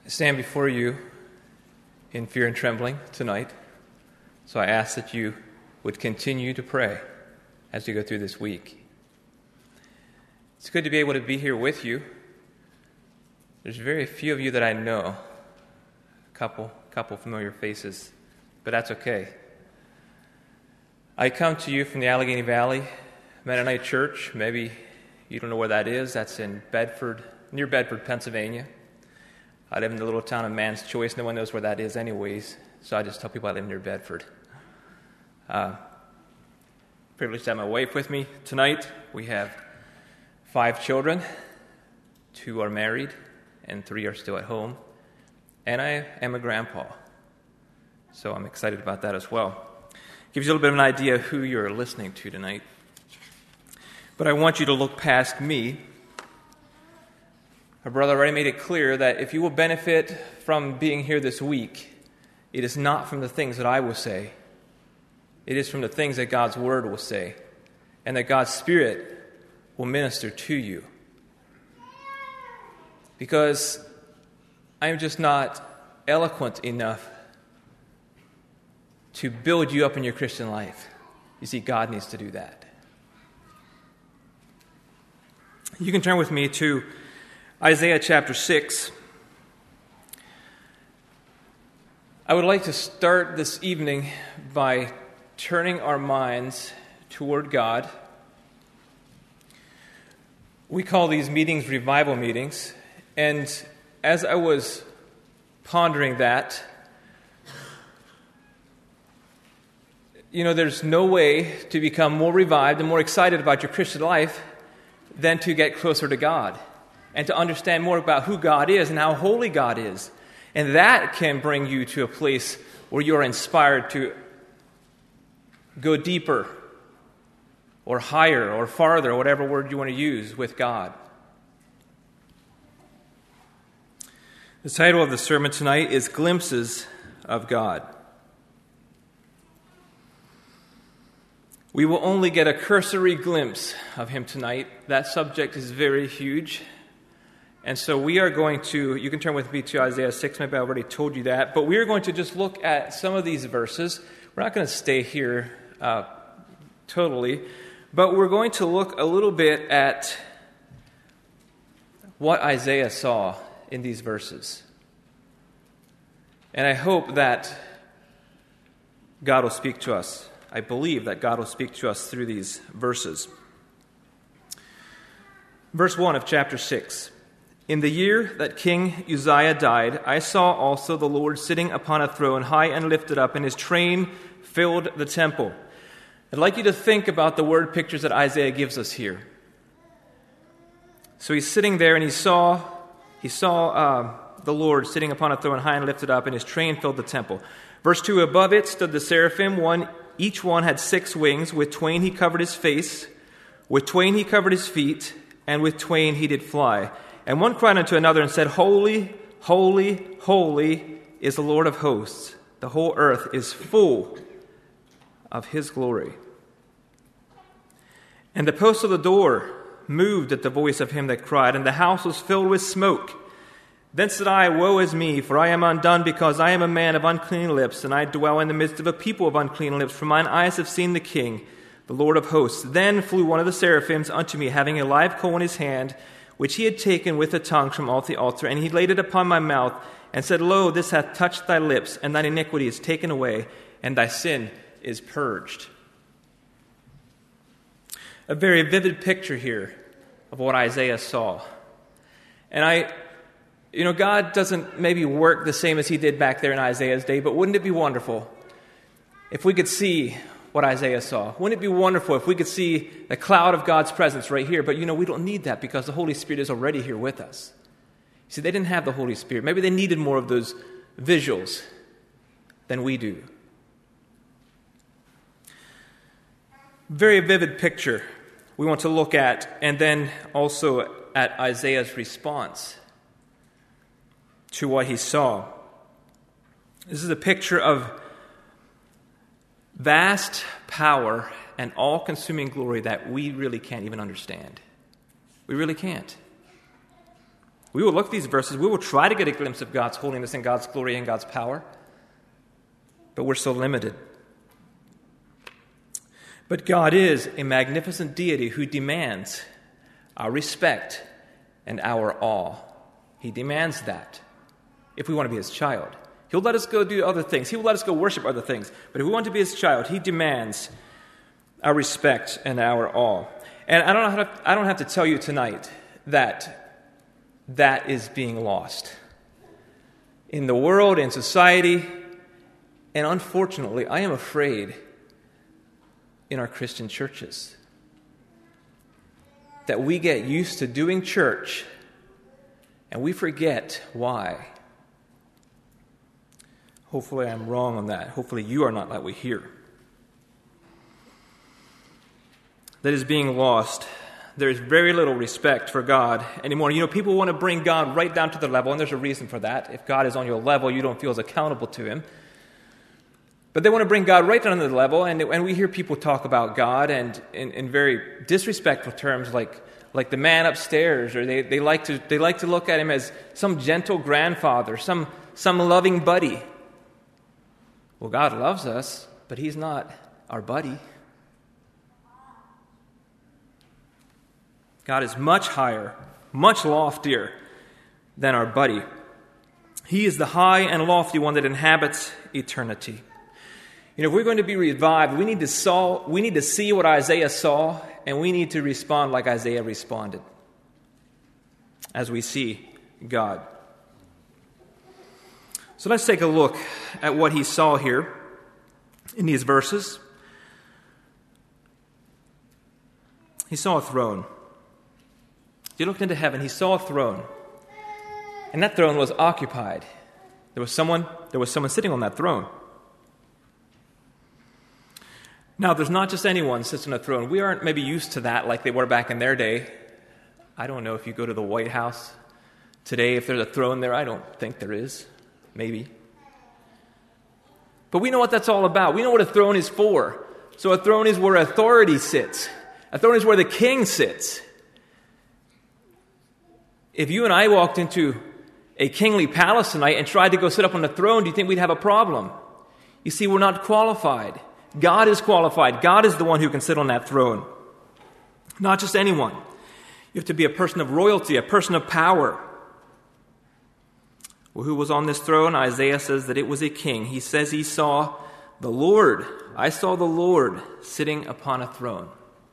stand before you in fear and trembling tonight. So I ask that you would continue to pray as we go through this week. It's good to be able to be here with you. There's very few of you that I know, a couple familiar faces, but that's okay. I come to you from the Allegheny Valley Mennonite Church. Maybe you don't know where that is. That's in Bedford, near Bedford, Pennsylvania. I live in the little town of Man's Choice. No one knows where that is anyways, so I just tell people I live near Bedford. Privileged to have my wife with me tonight. We have 5 children. 2 are married, and 3 are still at home. And I am a grandpa, so I'm excited about that as well. Gives you a little bit of an idea of who you're listening to tonight. But I want you to look past me. Our brother already made it clear that if you will benefit from being here this week, it is not from the things that I will say. It is from the things that God's Word will say, and that God's Spirit will minister to you. Because I am just not eloquent enough to build you up in your Christian life. You see, God needs to do that. You can turn with me to Isaiah chapter 6. I would like to start this evening by turning our minds toward God. We call these meetings revival meetings, and as I was pondering that, there's no way to become more revived and more excited about your Christian life than to get closer to God and to understand more about who God is and how holy God is. And that can bring you to a place where you're inspired to go deeper or higher or farther, or whatever word you want to use, with God. The title of the sermon tonight is Glimpses of God. We will only get a cursory glimpse of Him tonight. That subject is very huge. And so we are going to, you can turn with me to Isaiah 6, maybe I already told you that, but we are going to just look at some of these verses. We're not going to stay here totally, but we're going to look a little bit at what Isaiah saw in these verses. And I hope that God will speak to us. I believe that God will speak to us through these verses. Verse 1 of chapter 6. In the year that King Uzziah died, I saw also the Lord sitting upon a throne, high and lifted up, and His train filled the temple. I'd like you to think about the word pictures that Isaiah gives us here. So he's sitting there, and he saw the Lord sitting upon a throne, high and lifted up, and His train filled the temple. Verse 2, above it stood the seraphim, each one had 6 wings. With twain he covered his face, with twain he covered his feet, and with twain he did fly. And one cried unto another and said, Holy, holy, holy is the Lord of hosts. The whole earth is full of His glory. And the posts of the door moved at the voice of him that cried, and the house was filled with smoke. Then said I, Woe is me, for I am undone, because I am a man of unclean lips, and I dwell in the midst of a people of unclean lips, for mine eyes have seen the King, the Lord of hosts. Then flew one of the seraphims unto me, having a live coal in his hand, which he had taken with the tongue from off the altar, and he laid it upon my mouth, and said, Lo, this hath touched thy lips, and thine iniquity is taken away, and thy sin is purged. A very vivid picture here of what Isaiah saw. And God doesn't maybe work the same as He did back there in Isaiah's day, but wouldn't it be wonderful if we could see what Isaiah saw? Wouldn't it be wonderful if we could see the cloud of God's presence right here? But we don't need that because the Holy Spirit is already here with us. See, they didn't have the Holy Spirit. Maybe they needed more of those visuals than we do. Very vivid picture we want to look at, and then also at Isaiah's response to what he saw. This is a picture of vast power and all-consuming glory that we really can't even understand. We really can't. We will look at these verses. We will try to get a glimpse of God's holiness and God's glory and God's power. But we're so limited. But God is a magnificent deity who demands our respect and our awe. He demands that if we want to be his child. He'll let us go do other things. He will let us go worship other things. But if we want to be his child, he demands our respect and our awe. And I don't have to tell you tonight that is being lost in the world, in society, and unfortunately, I am afraid in our Christian churches that we get used to doing church and we forget why. Hopefully I'm wrong on that. Hopefully you are not that way here. That is being lost. There is very little respect for God anymore. You know, people want to bring God right down to the level, and there's a reason for that. If God is on your level, you don't feel as accountable to him. But they want to bring God right down to the level, and we hear people talk about God and in very disrespectful terms, like the man upstairs, or they like to look at him as some gentle grandfather, some loving buddy. Well, God loves us, but he's not our buddy. God is much higher, much loftier than our buddy. He is the high and lofty one that inhabits eternity. You know, if we're going to be revived, we need to see what Isaiah saw, and we need to respond like Isaiah responded as we see God. So let's take a look at what he saw here in these verses. He saw a throne. He looked into heaven, he saw a throne. And that throne was occupied. There was someone sitting on that throne. Now, there's not just anyone sits on a throne. We aren't maybe used to that like they were back in their day. I don't know if you go to the White House today, if there's a throne there. I don't think there is. Maybe. But we know what that's all about. We know what a throne is for. So a throne is where authority sits. A throne is where the king sits. If you and I walked into a kingly palace tonight and tried to go sit up on the throne, do you think we'd have a problem? You see, we're not qualified. God is qualified. God is the one who can sit on that throne. Not just anyone. You have to be a person of royalty, a person of power. Well, who was on this throne? Isaiah says that it was a king. He says he saw the Lord. I saw the Lord sitting upon a throne.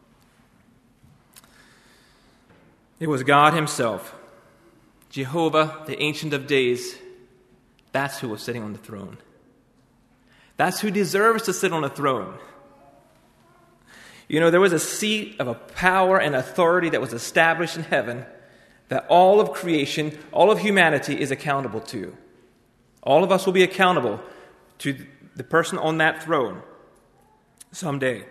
It was God himself. Jehovah, the Ancient of Days, that's who was sitting on the throne. That's who deserves to sit on a throne. You know, there was a seat of a power and authority that was established in heaven that all of creation, all of humanity is accountable to. All of us will be accountable to the person on that throne someday.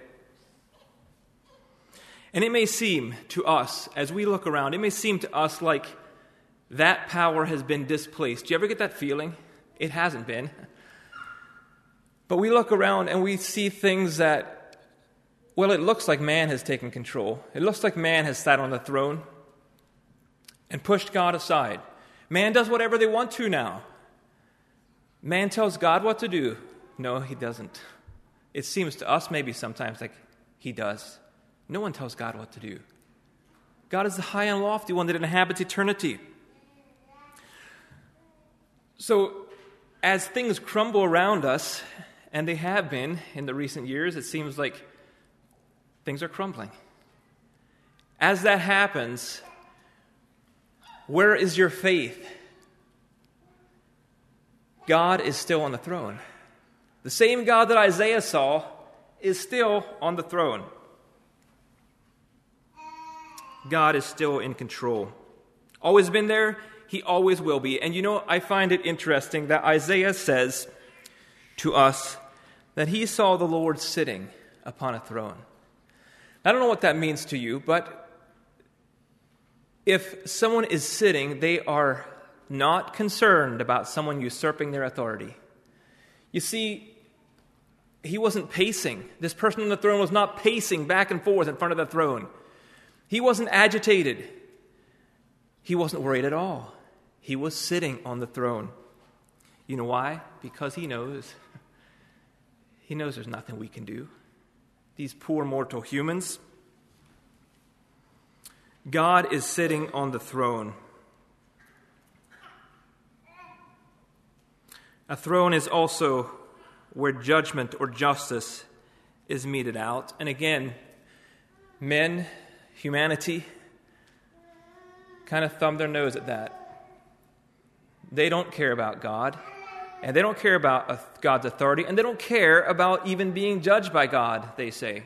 And it may seem to us, as we look around, it may seem to us like that power has been displaced. Do you ever get that feeling? It hasn't been. But we look around and we see things that, well, it looks like man has taken control. It looks like man has sat on the throne and pushed God aside. Man does whatever they want to now. Man tells God what to do. No, he doesn't. It seems to us maybe sometimes like he does. No one tells God what to do. God is the high and lofty one that inhabits eternity. So, as things crumble around us, and they have been in the recent years, it seems like things are crumbling. As that happens, where is your faith? God is still on the throne. The same God that Isaiah saw is still on the throne. God is still in control. Always been there, he always will be. And you know, I find it interesting that Isaiah says to us that he saw the Lord sitting upon a throne. I don't know what that means to you, but if someone is sitting, they are not concerned about someone usurping their authority. You see, he wasn't pacing. This person on the throne was not pacing back and forth in front of the throne. He wasn't agitated. He wasn't worried at all. He was sitting on the throne. You know why? Because he knows. He knows there's nothing we can do. These poor mortal humans. God is sitting on the throne. A throne is also where judgment or justice is meted out. And again, men, humanity, kind of thumb their nose at that. They don't care about God, and they don't care about God's authority, and they don't care about even being judged by God, they say.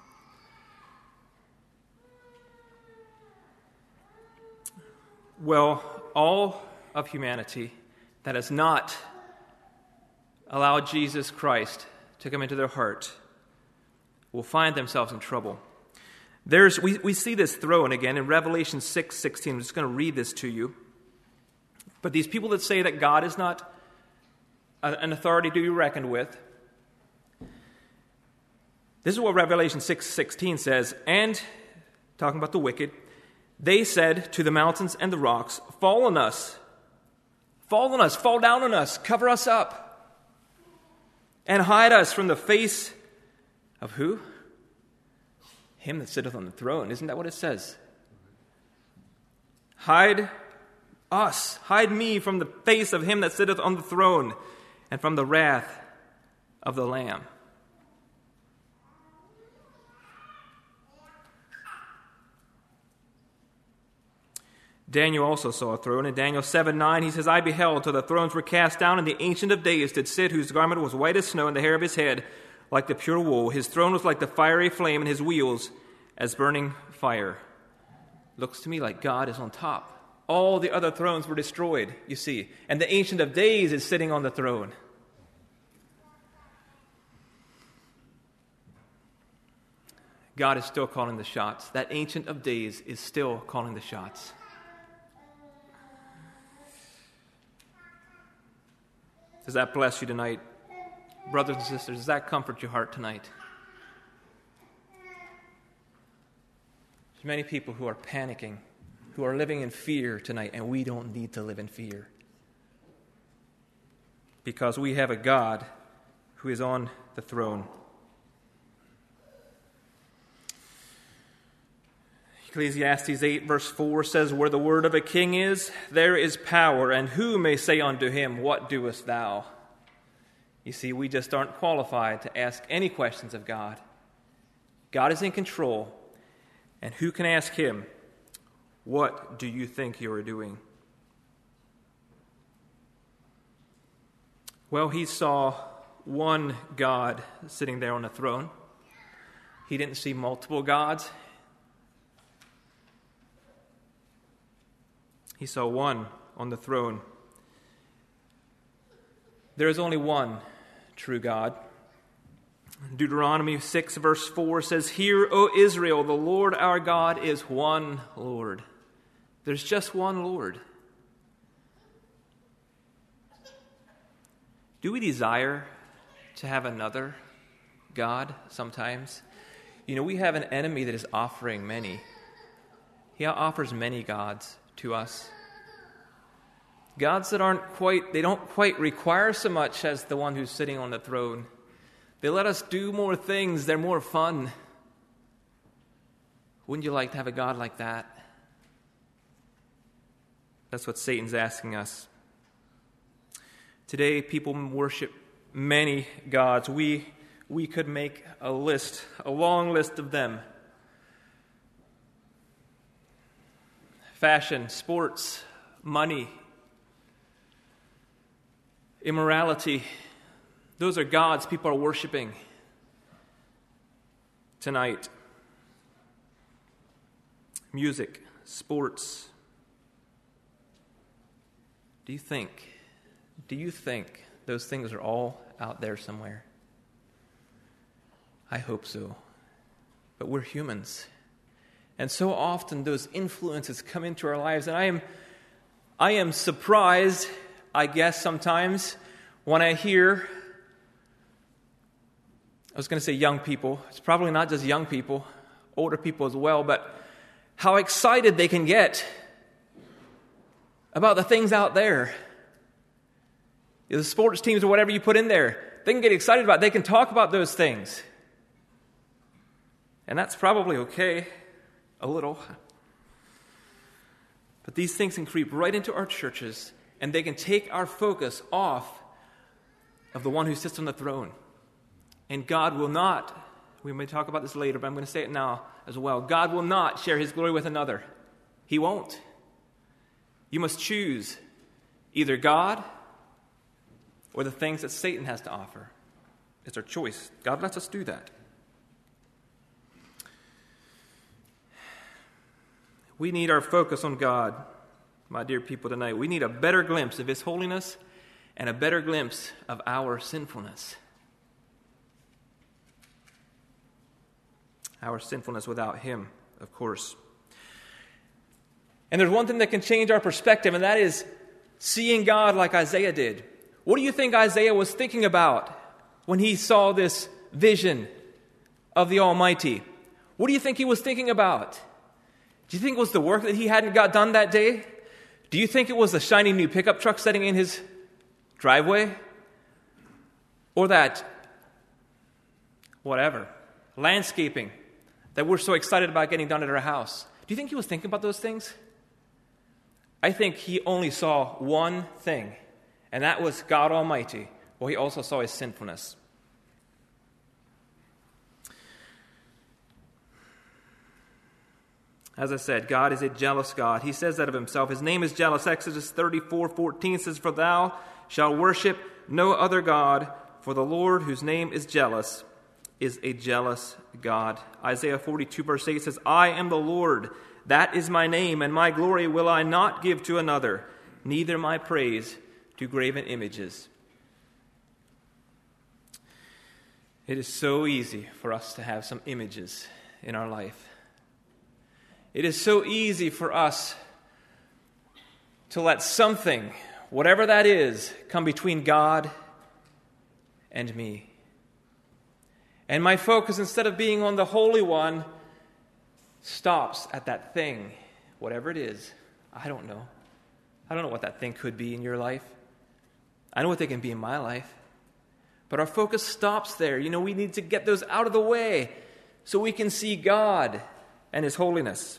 Well, all of humanity that has not allowed Jesus Christ to come into their heart will find themselves in trouble. We see this throne again in Revelation 6:16. I'm just going to read this to you. But these people that say that God is not an authority to be reckoned with, this is what Revelation 6:16 says. And, talking about the wicked, they said to the mountains and the rocks, fall on us, fall down on us, cover us up, and hide us from the face of who? Him that sitteth on the throne. Isn't that what it says? Hide us, hide me from the face of him that sitteth on the throne and from the wrath of the Lamb. Daniel also saw a throne. In Daniel 7:9, he says, I beheld till the thrones were cast down, and the Ancient of Days did sit, whose garment was white as snow, and the hair of his head like the pure wool. His throne was like the fiery flame, and his wheels as burning fire. Looks to me like God is on top. All the other thrones were destroyed, you see, and the Ancient of Days is sitting on the throne. God is still calling the shots. That Ancient of Days is still calling the shots. Does that bless you tonight? Brothers and sisters, does that comfort your heart tonight? There's many people who are panicking, who are living in fear tonight, and we don't need to live in fear. Because we have a God who is on the throne. Ecclesiastes 8 verse 4 says, where the word of a king is, there is power, and who may say unto him, what doest thou? You see, we just aren't qualified to ask any questions of God. God is in control, and who can ask him, what do you think you are doing? Well, he saw one God sitting there on the throne. He didn't see multiple gods. He saw one on the throne. There is only one true God. Deuteronomy 6 verse 4 says, hear, O Israel, the Lord our God is one Lord. There's just one Lord. Do we desire to have another God sometimes? You know, we have an enemy that is offering many. He offers many gods to us. Gods that they don't quite require so much as the one who's sitting on the throne. They let us do more things. They're more fun. Wouldn't you like to have a God like that? That's what Satan's asking us. Today, people worship many gods. We could make a long list of them. Fashion, sports, money, immorality. Those are gods people are worshiping tonight. Music, sports. Do you think those things are all out there somewhere? I hope so. But we're humans. And so often those influences come into our lives, and I am surprised, I guess, sometimes when I hear, I was going to say young people. It's probably not just young people, older people as well, but how excited they can get about the things out there. The sports teams or whatever you put in there, they can get excited about it. They can talk about those things. And that's probably okay, a little. But these things can creep right into our churches, and they can take our focus off of the one who sits on the throne. And God will not, we may talk about this later, but I'm going to say it now as well. God will not share his glory with another. He won't. You must choose either God or the things that Satan has to offer. It's our choice. God lets us do that. We need our focus on God, my dear people, tonight. We need a better glimpse of his holiness and a better glimpse of our sinfulness. Our sinfulness without him, of course. And there's one thing that can change our perspective, and that is seeing God like Isaiah did. What do you think Isaiah was thinking about when he saw this vision of the Almighty? What do you think he was thinking about? Do you think it was the work that he hadn't got done that day? Do you think it was the shiny new pickup truck sitting in his driveway? Or that, whatever, landscaping that we're so excited about getting done at our house? Do you think he was thinking about those things? I think he only saw one thing, and that was God Almighty. Well, he also saw his sinfulness. As I said, God is a jealous God. He says that of himself. His name is jealous. Exodus 34:14 says, "For thou shalt worship no other God, for the Lord, whose name is jealous, is a jealous God." Isaiah 42 verse 8 says, "I am the Lord, that is my name, and my glory will I not give to another, neither my praise to graven images." It is so easy for us to have some images in our life. It is so easy for us to let something, whatever that is, come between God and me. And my focus, instead of being on the Holy One, stops at that thing, whatever it is. I don't know. I don't know what that thing could be in your life. I know what they can be in my life. But our focus stops there. We need to get those out of the way so we can see God and his holiness.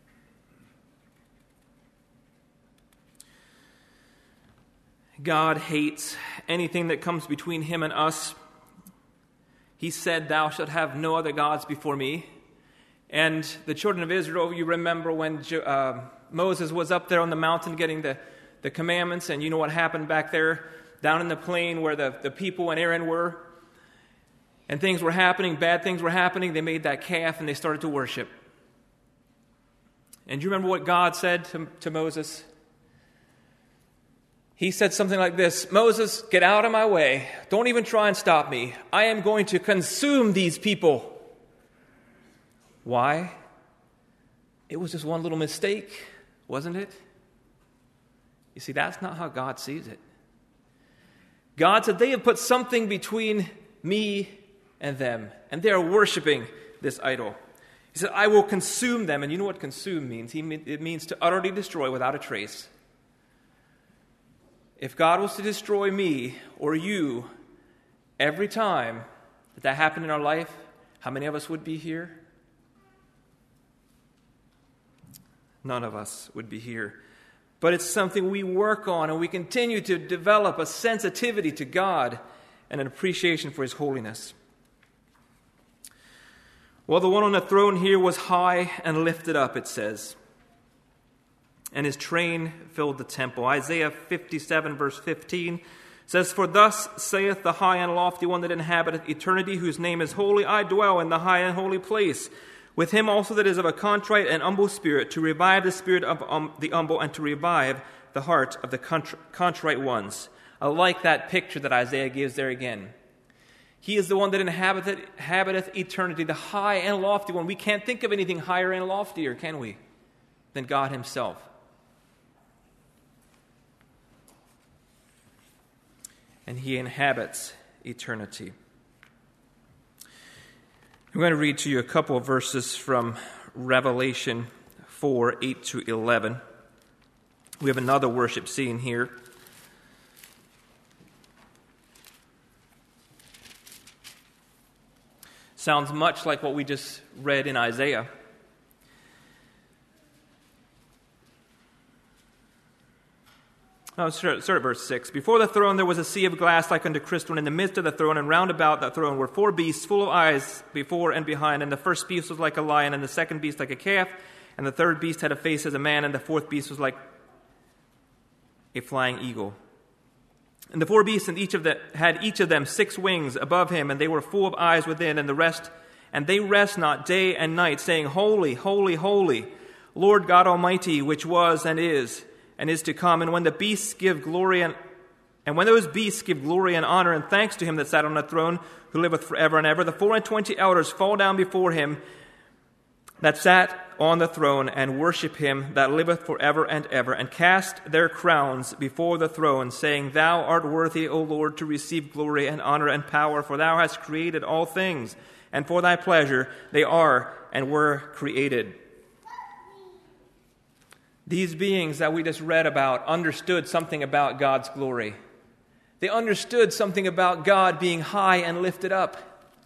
God hates anything that comes between him and us. He said, "Thou shalt have no other gods before me." And the children of Israel, you remember when Moses was up there on the mountain getting the commandments, and you know what happened back there down in the plain where the people and Aaron were. And things were happening, bad things were happening. They made that calf and they started to worship. And do you remember what God said to Moses? He said something like this, "Moses, get out of my way. Don't even try and stop me. I am going to consume these people." Why? It was just one little mistake, wasn't it? You see, that's not how God sees it. God said, they have put something between me and them, and they are worshiping this idol. He said, "I will consume them." And you know what consume means? It means to utterly destroy without a trace. If God was to destroy me or you every time that happened in our life, how many of us would be here? None of us would be here. But it's something we work on, and we continue to develop a sensitivity to God and an appreciation for his holiness. Well, the one on the throne here was high and lifted up, it says, and his train filled the temple. Isaiah 57 verse 15 says, "For thus saith the high and lofty one that inhabiteth eternity, whose name is holy. I dwell in the high and holy place, with him also that is of a contrite and humble spirit, to revive the spirit of the humble, and to revive the heart of the contrite ones." I like that picture that Isaiah gives there again. He is the one that inhabiteth eternity, the high and lofty one. We can't think of anything higher and loftier, can we, than God himself. And he inhabits eternity. I'm going to read to you a couple of verses from Revelation 4:8-11. We have another worship scene here. Sounds much like what we just read in Isaiah. Start at verse 6. Before the throne there was a sea of glass like unto crystal, and in the midst of the throne and round about the throne were 4 beasts full of eyes before and behind. And the first beast was like a lion, and the second beast like a calf, and the third beast had a face as a man, and the fourth beast was like a flying eagle. And the 4 beasts and had each of them 6 wings above him, and they were full of eyes within, and they rest not day and night, saying, Holy, holy, holy, Lord God Almighty, which was and is to come. And when the beasts give glory and when those beasts give glory and honor and thanks to him that sat on the throne, who liveth forever and ever, the 24 elders fall down before him that sat on the throne, and worship him that liveth forever and ever, and cast their crowns before the throne, saying, Thou art worthy, O Lord, to receive glory and honor and power, for thou hast created all things, and for thy pleasure they are and were created. These beings that we just read about understood something about God's glory. They understood something about God being high and lifted up.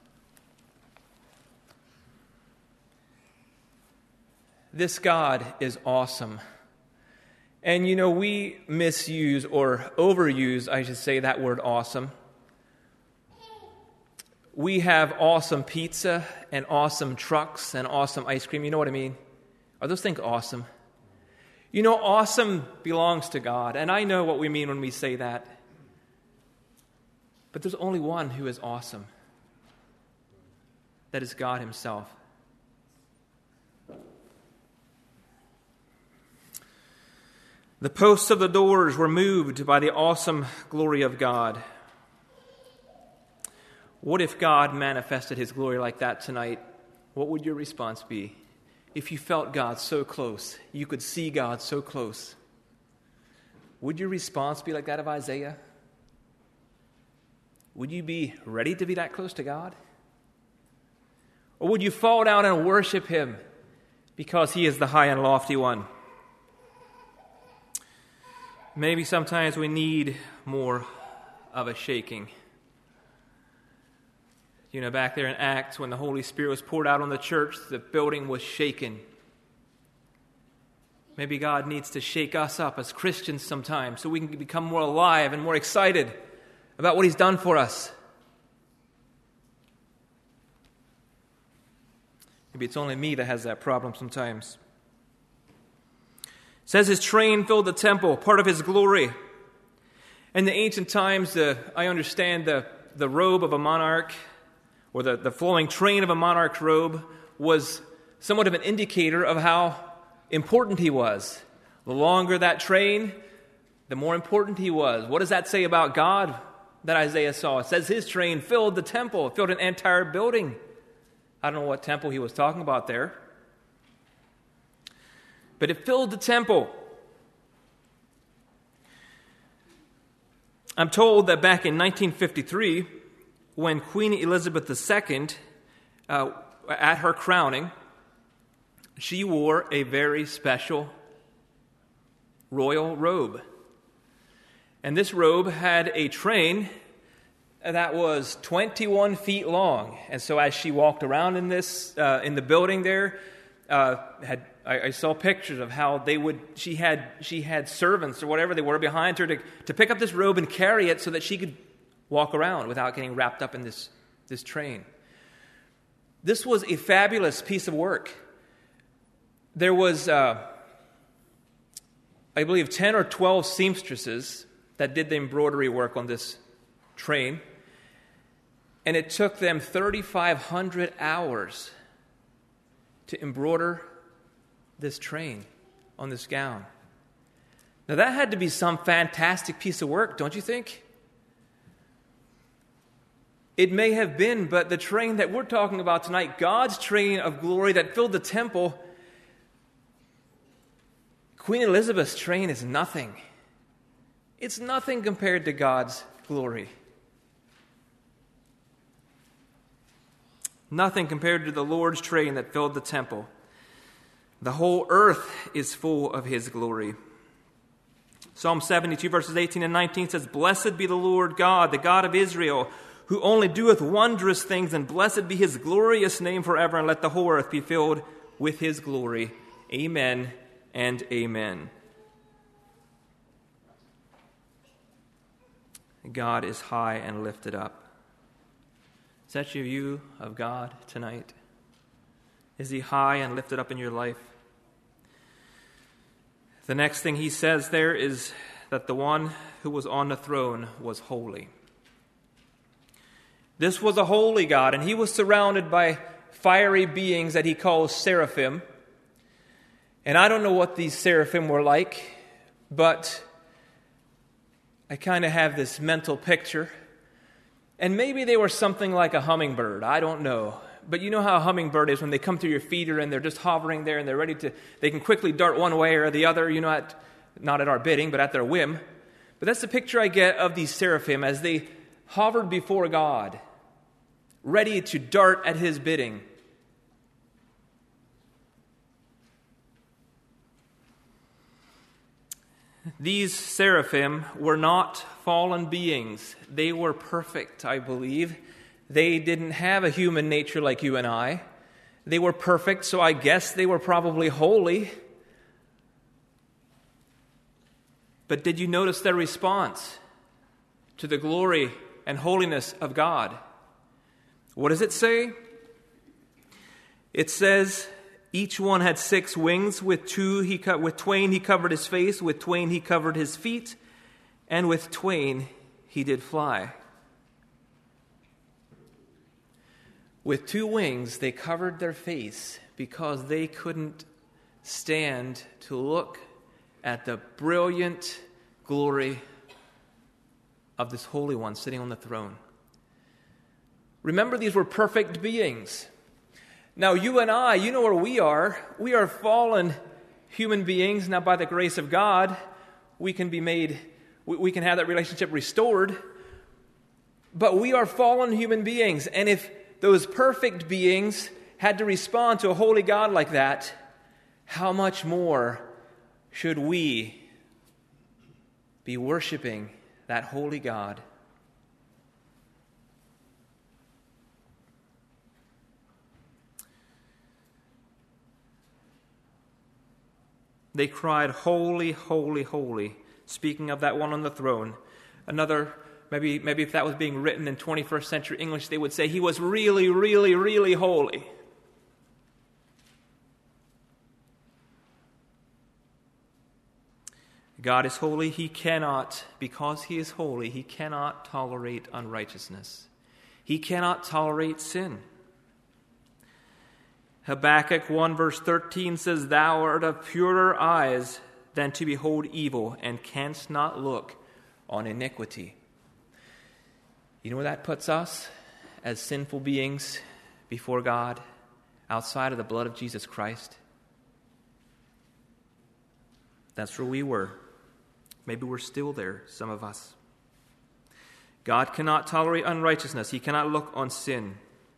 This God is awesome. And we misuse or overuse, I should say, that word awesome. We have awesome pizza and awesome trucks and awesome ice cream. You know what I mean? Are those things awesome? Awesome belongs to God, and I know what we mean when we say that. But there's only one who is awesome. That is God himself. The posts of the doors were moved by the awesome glory of God. What if God manifested his glory like that tonight? What would your response be? If you felt God so close, you could see God so close, would your response be like that of Isaiah? Would you be ready to be that close to God? Or would you fall down and worship him because he is the high and lofty one? Maybe sometimes we need more of a shaking. Back there in Acts, when the Holy Spirit was poured out on the church, the building was shaken. Maybe God needs to shake us up as Christians sometimes so we can become more alive and more excited about what he's done for us. Maybe it's only me that has that problem sometimes. It says his train filled the temple, part of his glory. In the ancient times, I understand the robe of a monarch, or the flowing train of a monarch's robe, was somewhat of an indicator of how important he was. The longer that train, the more important he was. What does that say about God that Isaiah saw? It says his train filled the temple, it filled an entire building. I don't know what temple he was talking about there. But it filled the temple. I'm told that back in 1953, when Queen Elizabeth II, at her crowning, she wore a very special royal robe. And this robe had a train that was 21 feet long. And so as she walked around in the building there, I saw pictures of how she had servants or whatever they were behind her to pick up this robe and carry it so that she could walk around without getting wrapped up in this train. This was a fabulous piece of work. There was, I believe, 10 or 12 seamstresses that did the embroidery work on this train. And it took them 3,500 hours to embroider this train on this gown. Now that had to be some fantastic piece of work, don't you think? It may have been, but the train that we're talking about tonight, God's train of glory that filled the temple, Queen Elizabeth's train is nothing. It's nothing compared to God's glory. Nothing compared to the Lord's train that filled the temple. The whole earth is full of his glory. Psalm 72, verses 18 and 19 says, "Blessed be the Lord God, the God of Israel, who only doeth wondrous things, and blessed be his glorious name forever, and let the whole earth be filled with his glory. Amen and amen." God is high and lifted up. Is that your view of God tonight? Is he high and lifted up in your life? The next thing he says there is that the one who was on the throne was holy. This was a holy God, and he was surrounded by fiery beings that he calls seraphim. And I don't know what these seraphim were like, but I kind of have this mental picture. And maybe they were something like a hummingbird. I don't know. But you know how a hummingbird is when they come through your feeder and they're just hovering there and they're ready to, they can quickly dart one way or the other, not at our bidding, but at their whim. But that's the picture I get of these seraphim as they hovered before God, ready to dart at his bidding. These seraphim were not fallen beings. They were perfect, I believe. They didn't have a human nature like you and I. They were perfect, so I guess they were probably holy. But did you notice their response to the glory and holiness of God? What does it say? It says, each one had 6 wings. With twain he covered his face, with twain he covered his feet, and with twain he did fly. With 2 wings they covered their face because they couldn't stand to look at the brilliant glory of this Holy One sitting on the throne. Remember, these were perfect beings. Now, you and I, you know where we are. We are fallen human beings. Now, by the grace of God, we can have that relationship restored. But we are fallen human beings. And if those perfect beings had to respond to a holy God like that, how much more should we be worshiping that holy God? They cried, "Holy, holy, holy," speaking of that one on the throne. Another, maybe if that was being written in 21st century English, they would say he was really, really, really holy. God is holy. Because he is holy, he cannot tolerate unrighteousness. He cannot tolerate sin. Habakkuk 1 verse 13 says, "Thou art of purer eyes than to behold evil, and canst not look on iniquity." You know where that puts us as sinful beings before God, outside of the blood of Jesus Christ? That's where we were. Maybe we're still there, some of us. God cannot tolerate unrighteousness. He cannot look on sin.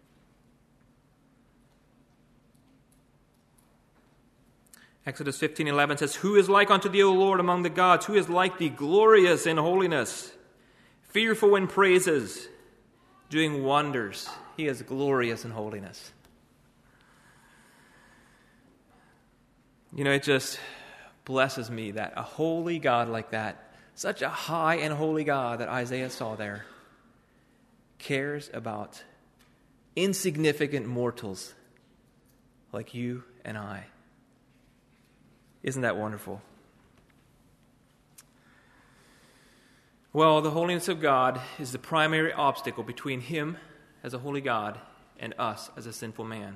Exodus 15:11 says, "Who is like unto thee, O Lord, among the gods? Who is like thee, glorious in holiness, fearful in praises, doing wonders?" He is glorious in holiness. It just blesses me that a holy God like that, such a high and holy God that Isaiah saw there, cares about insignificant mortals like you and I. Isn't that wonderful? Well, the holiness of God is the primary obstacle between him as a holy God and us as a sinful man.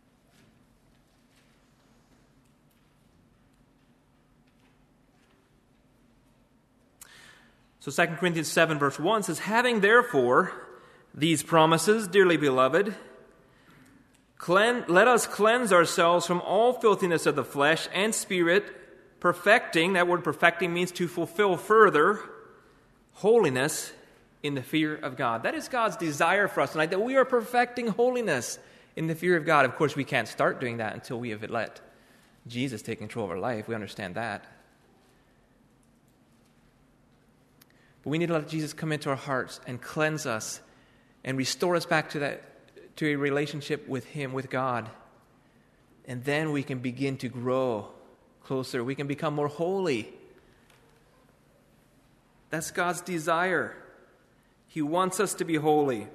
So 2 Corinthians 7 verse 1 says, "Having therefore these promises, dearly beloved, let us cleanse ourselves from all filthiness of the flesh and spirit, perfecting," that word perfecting means to fulfill further, "holiness in the fear of God." That is God's desire for us tonight, that we are perfecting holiness in the fear of God. Of course, we can't start doing that until we have let Jesus take control of our life. We understand that. But we need to let Jesus come into our hearts and cleanse us and restore us back to a relationship with Him, with God. And then we can begin to grow closer. We can become more holy. That's God's desire. He wants us to be holy.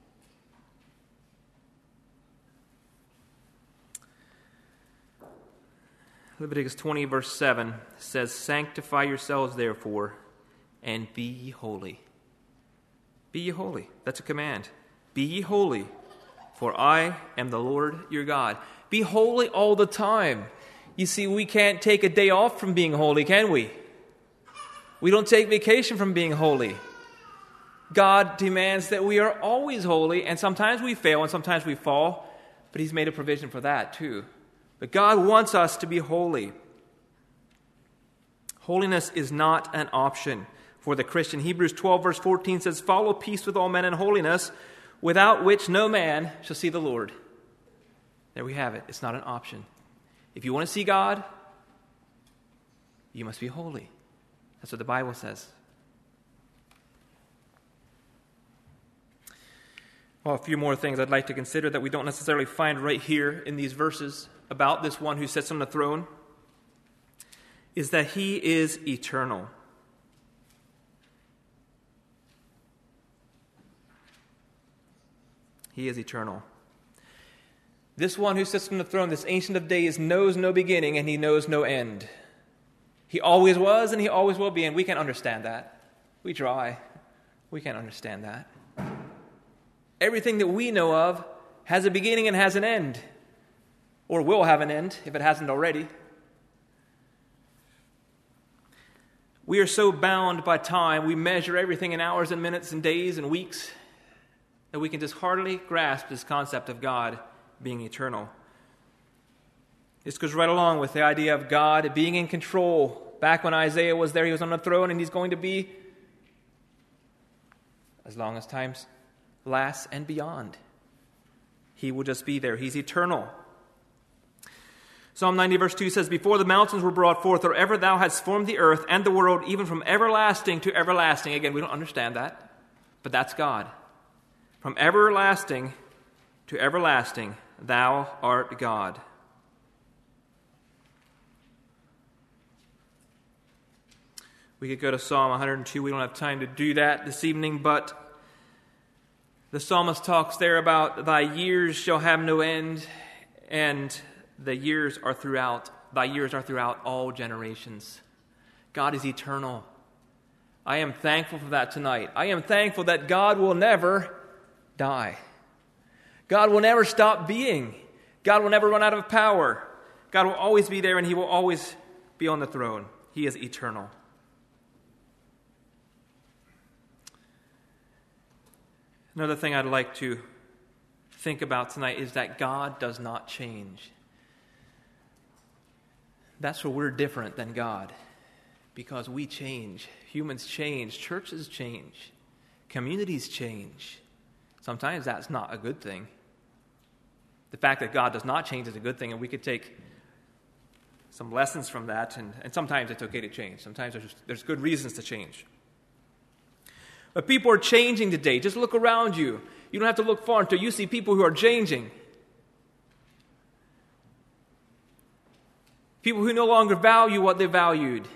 Leviticus 20, verse 7 says, "Sanctify yourselves, therefore, and be ye holy." Be ye holy. That's a command. Be ye holy, for I am the Lord your God. Be holy all the time. You see, we can't take a day off from being holy, can we? We don't take vacation from being holy. God demands that we are always holy, and sometimes we fail and sometimes we fall, but He's made a provision for that too. But God wants us to be holy. Holiness is not an option for the Christian. Hebrews 12, verse 14 says, "Follow peace with all men and holiness, without which no man shall see the Lord." There we have it. It's not an option. If you want to see God, you must be holy. That's what the Bible says. Well, a few more things I'd like to consider that we don't necessarily find right here in these verses about this one who sits on the throne is that He is eternal. He is eternal. This one who sits on the throne, this Ancient of Days, knows no beginning and He knows no end. He always was and He always will be, and we can't understand that. We try. We can't understand that. Everything that we know of has a beginning and has an end, or will have an end if it hasn't already. We are so bound by time, we measure everything in hours and minutes and days and weeks, that we can just hardly grasp this concept of God being eternal. This goes right along with the idea of God being in control. Back when Isaiah was there, He was on the throne, and He's going to be as long as time lasts and beyond. He will just be there. He's eternal. Psalm 90 verse 2 says, "Before the mountains were brought forth, or ever thou hadst formed the earth and the world, even from everlasting to everlasting." Again, we don't understand that, but that's God. From everlasting to everlasting, thou art God. We could go to Psalm 102. We don't have time to do that this evening, but the psalmist talks there about thy years shall have no end, and thy years are throughout all generations. God is eternal. I am thankful for that tonight. I am thankful that God will never die. God will never stop being. God will never run out of power. God will always be there, and He will always be on the throne. He is eternal. Another thing I'd like to think about tonight is that God does not change. That's where we're different than God, because we change. Humans change. Churches change. Communities change. Sometimes that's not a good thing. The fact that God does not change is a good thing, and we could take some lessons from that, and sometimes it's okay to change. Sometimes there's good reasons to change. But people are changing today. Just look around you. You don't have to look far until you see people who are changing. People who no longer value what they valued.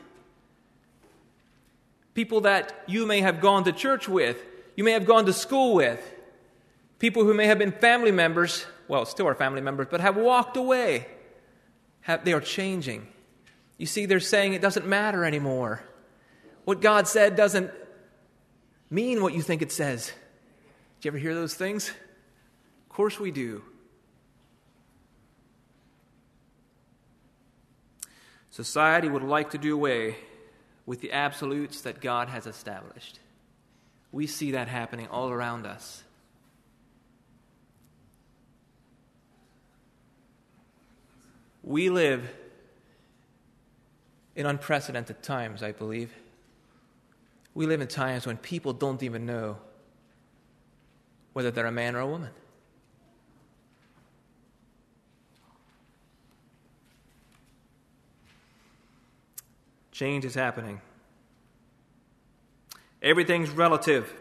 People that you may have gone to church with, you may have gone to school with. People who may have been family members, well, still are family members, but have walked away. They are changing. You see, they're saying it doesn't matter anymore. What God said doesn't mean what you think it says. Did you ever hear those things? Of course we do. Society would like to do away with the absolutes that God has established. We see that happening all around us. We live in unprecedented times, I believe. We live in times when people don't even know whether they're a man or a woman. Change is happening. Everything's relative.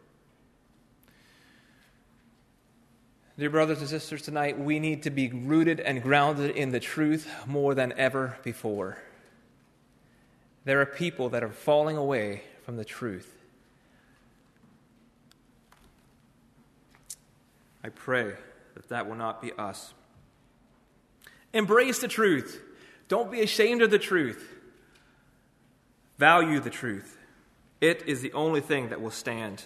Dear brothers and sisters, tonight we need to be rooted and grounded in the truth more than ever before. There are people that are falling away from the truth. I pray that that will not be us. Embrace the truth. Don't be ashamed of the truth. Value the truth. It is the only thing that will stand.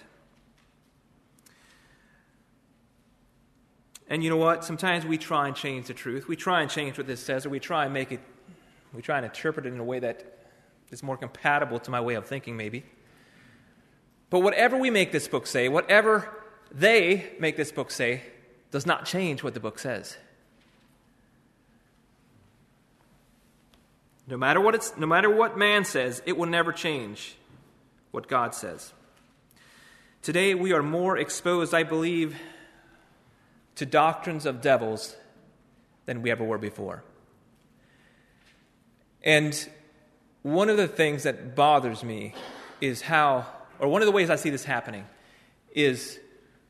And you know what? Sometimes we try and change the truth. We try and change what this says, or we try and interpret it in a way that is more compatible to my way of thinking, maybe. But whatever we make this book say, whatever they make this book say, does not change what the book says. No matter what man says, it will never change what God says. Today we are more exposed, I believe, to doctrines of devils than we ever were before. And one of the things that bothers me is one of the ways I see this happening is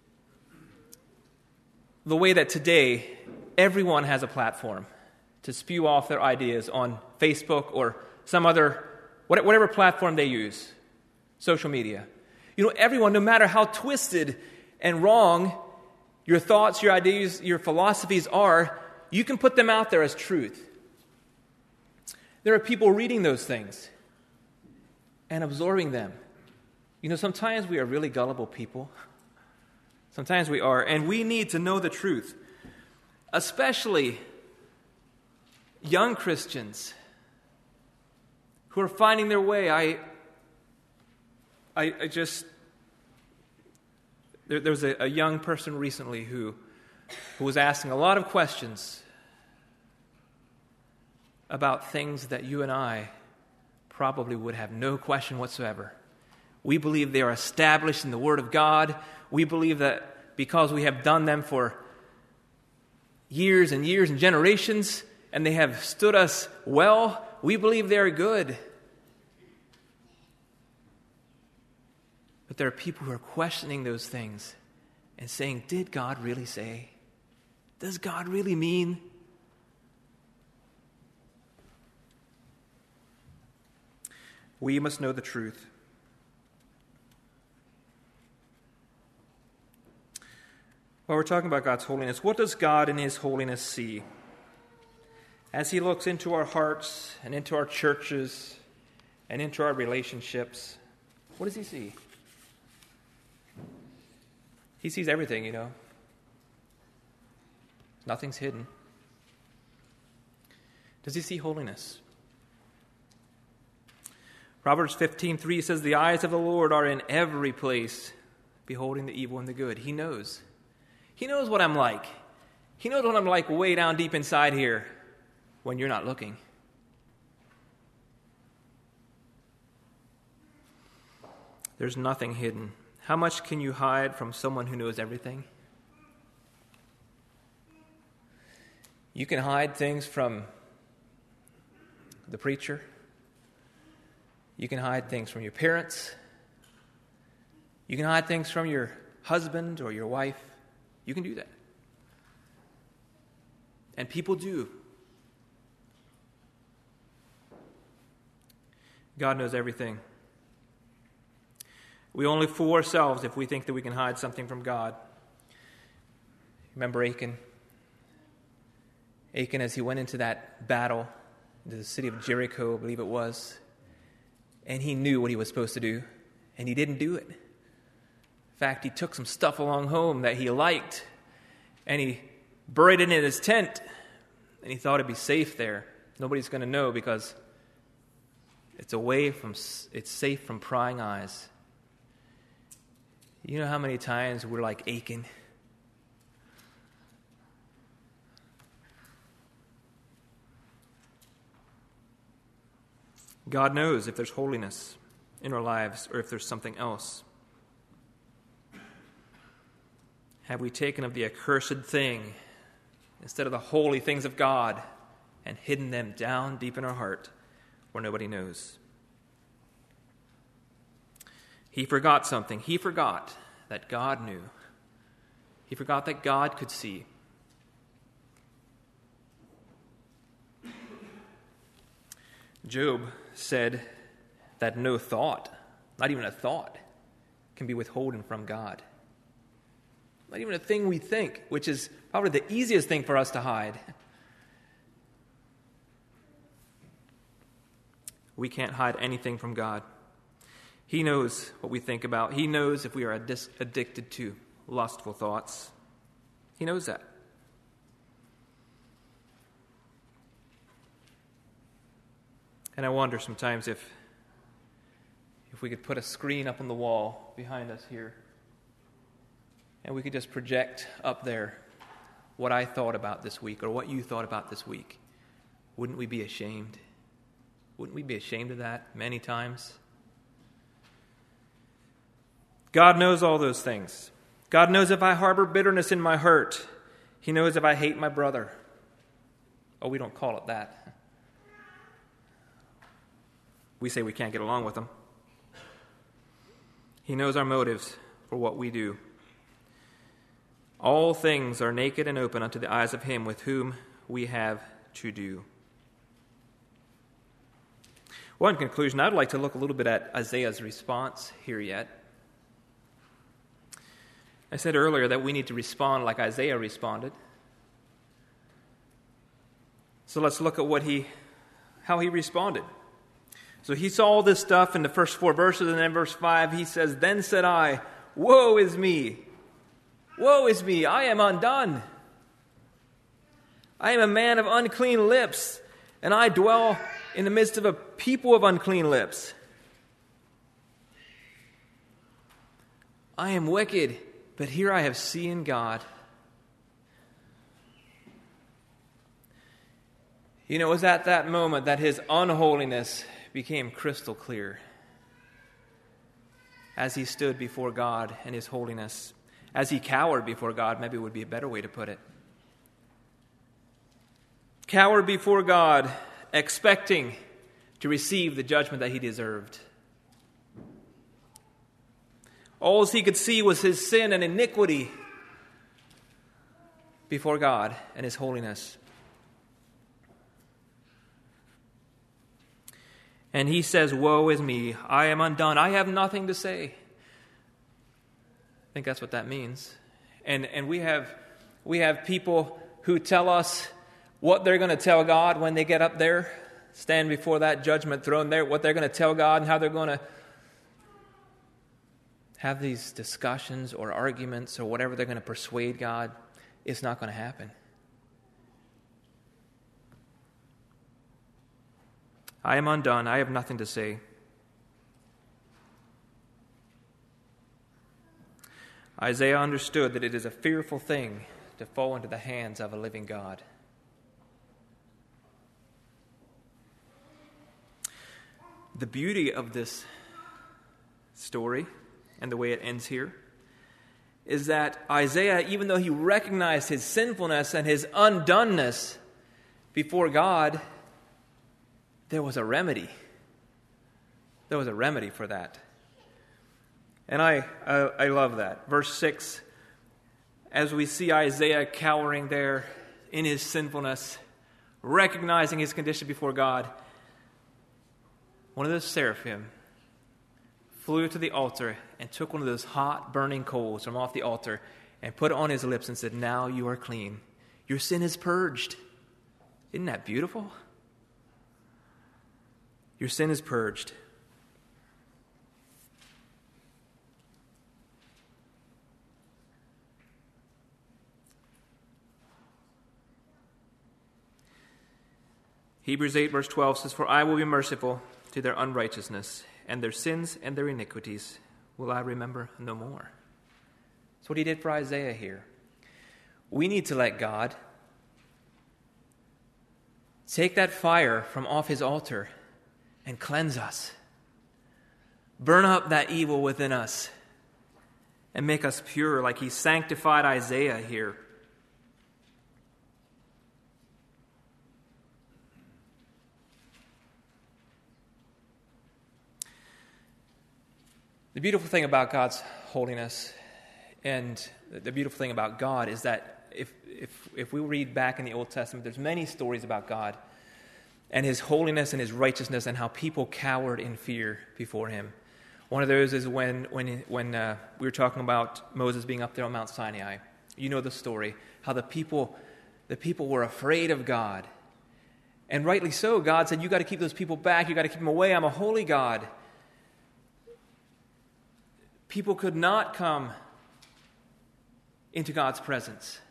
the way that today everyone has a platform to spew off their ideas on Facebook or some other, whatever platform they use, social media. You know, everyone, no matter how twisted and wrong your thoughts, your ideas, your philosophies are, you can put them out there as truth. There are people reading those things and absorbing them. You know, sometimes we are really gullible people. Sometimes we are, and we need to know the truth, especially young Christians who are finding their way. There was a young person recently who was asking a lot of questions about things that you and I probably would have no question whatsoever. We believe they are established in the Word of God. We believe that because we have done them for years and years and generations, and they have stood us well, we believe they are good. But there are people who are questioning those things and saying, did God really say? Does God really mean? We must know the truth. While we're talking about God's holiness, what does God in His holiness see? As He looks into our hearts and into our churches and into our relationships, what does He see? He sees everything, you know. Nothing's hidden. Does He see holiness? Proverbs 15:3 says, the eyes of the Lord are in every place, beholding the evil and the good. He knows. He knows what I'm like. He knows what I'm like way down deep inside here when you're not looking. There's nothing hidden. How much can you hide from someone who knows everything? You can hide things from the preacher. You can hide things from your parents. You can hide things from your husband or your wife. You can do that. And people do. God knows everything. We only fool ourselves if we think that we can hide something from God. Remember Achan? Achan, as he went into that battle, into the city of Jericho, I believe it was, and he knew what he was supposed to do, and he didn't do it. In fact, he took some stuff along home that he liked, and he buried it in his tent, and he thought it'd be safe there. Nobody's going to know because it's safe from prying eyes. You know how many times we're like Achan? God knows if there's holiness in our lives or if there's something else. Have we taken of the accursed thing instead of the holy things of God and hidden them down deep in our heart where nobody knows? He forgot something. He forgot that God knew. He forgot that God could see. Job said that no thought, not even a thought, can be withholden from God. Not even a thing we think, which is probably the easiest thing for us to hide. We can't hide anything from God. He knows what we think about. He knows if we are addicted to lustful thoughts. He knows that. And I wonder sometimes if we could put a screen up on the wall behind us here, and we could just project up there what I thought about this week or what you thought about this week. Wouldn't we be ashamed? Wouldn't we be ashamed of that many times? God knows all those things. God knows if I harbor bitterness in my heart. He knows if I hate my brother. Oh, we don't call it that. We say we can't get along with him. He knows our motives for what we do. All things are naked and open unto the eyes of him with whom we have to do. Well, in conclusion, I'd like to look a little bit at Isaiah's response here yet. I said earlier that we need to respond like Isaiah responded. So let's look at how he responded. So he saw all this stuff in the first 4 verses, and then verse 5, he says, "Then said I, woe is me! Woe is me! I am undone. I am a man of unclean lips, and I dwell in the midst of a people of unclean lips. I am wicked, but here I have seen God." You know, it was at that moment that his unholiness became crystal clear as he stood before God and his holiness. As he cowered before God, maybe would be a better way to put it. Cowered before God, expecting to receive the judgment that he deserved. All he could see was his sin and iniquity before God and his holiness. And he says, "Woe is me, I am undone, I have nothing to say." I think that's what that means. And we have people who tell us what they're going to tell God when they get up there, stand before that judgment throne there, what they're going to tell God and how they're going to have these discussions or arguments or whatever they're going to persuade God. It's not going to happen. I am undone. I have nothing to say. Isaiah understood that it is a fearful thing to fall into the hands of a living God. The beauty of this story and the way it ends here is that Isaiah, even though he recognized his sinfulness and his undoneness before God, there was a remedy. There was a remedy for that. And I love that. Verse 6, as we see Isaiah cowering there in his sinfulness, recognizing his condition before God, one of those seraphim flew to the altar and took one of those hot burning coals from off the altar and put it on his lips and said, "Now you are clean. Your sin is purged." Isn't that beautiful? Your sin is purged. Hebrews 8 verse 12 says, "For I will be merciful to their unrighteousness, and their sins and their iniquities will I remember no more." That's what he did for Isaiah here. We need to let God take that fire from off his altar and cleanse us. Burn up that evil within us and make us pure like he sanctified Isaiah here. The beautiful thing about God's holiness and the beautiful thing about God is that if we read back in the Old Testament, there's many stories about God and his holiness and his righteousness and how people cowered in fear before him. One of those is when we were talking about Moses being up there on Mount Sinai. You know the story, how the people were afraid of God. And rightly so. God said, you got to keep those people back. You got to keep them away. I'm a holy God. People could not come into God's presence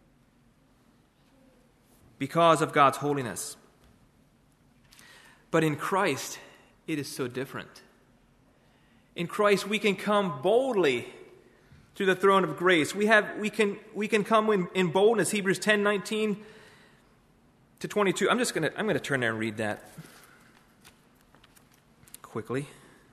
because of God's holiness. But in Christ, it is so different. In Christ, we can come boldly to the throne of grace. We can come in boldness. Hebrews 10:19 to 22. I'm going to turn there and read that quickly.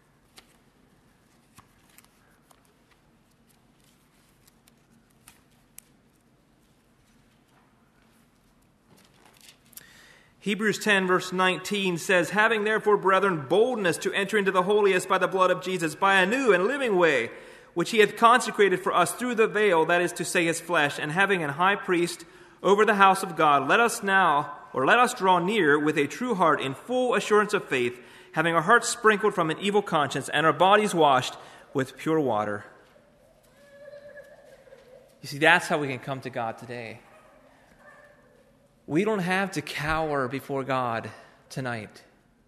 Hebrews 10 verse 19 says, having therefore, brethren, boldness to enter into the holiest by the blood of Jesus, by a new and living way, which he hath consecrated for us through the veil, that is to say, his flesh, and having an high priest over the house of God, let us draw near with a true heart in full assurance of faith, having our hearts sprinkled from an evil conscience and our bodies washed with pure water. You see, that's how we can come to God today. We don't have to cower before God tonight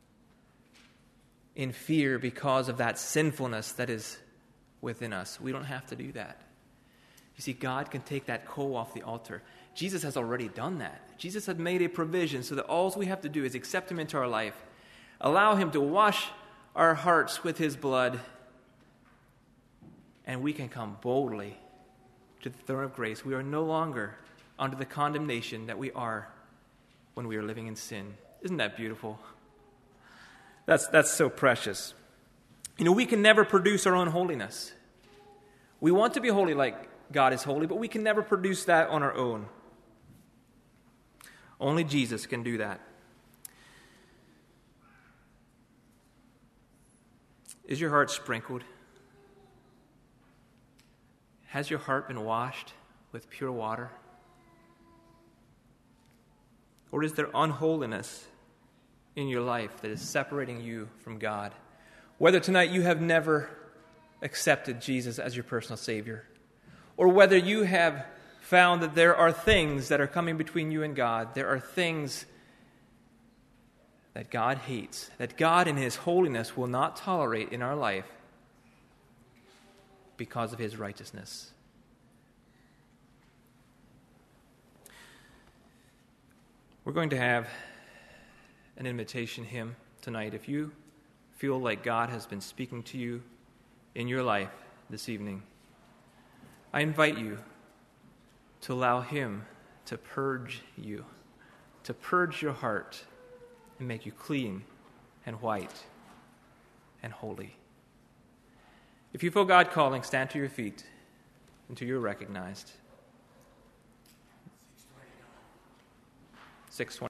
in fear because of that sinfulness that is within us. We don't have to do that. You see, God can take that coal off the altar. Jesus has already done that. Jesus had made a provision so that all we have to do is accept him into our life, allow him to wash our hearts with his blood, and we can come boldly to the throne of grace. We are no longer under the condemnation that we are when we are living in sin. Isn't that beautiful? That's so precious. You know, we can never produce our own holiness. We want to be holy like God is holy, but we can never produce that on our own. Only Jesus can do that. Is your heart sprinkled? Has your heart been washed with pure water? Or is there unholiness in your life that is separating you from God? Whether tonight you have never accepted Jesus as your personal Savior, or whether you have found that there are things that are coming between you and God, there are things that God hates, that God in his holiness will not tolerate in our life because of his righteousness. We're going to have an invitation hymn tonight. If you feel like God has been speaking to you in your life this evening, I invite you to allow him to purge you, to purge your heart and make you clean and white and holy. If you feel God calling, stand to your feet until you're recognized. 6:20.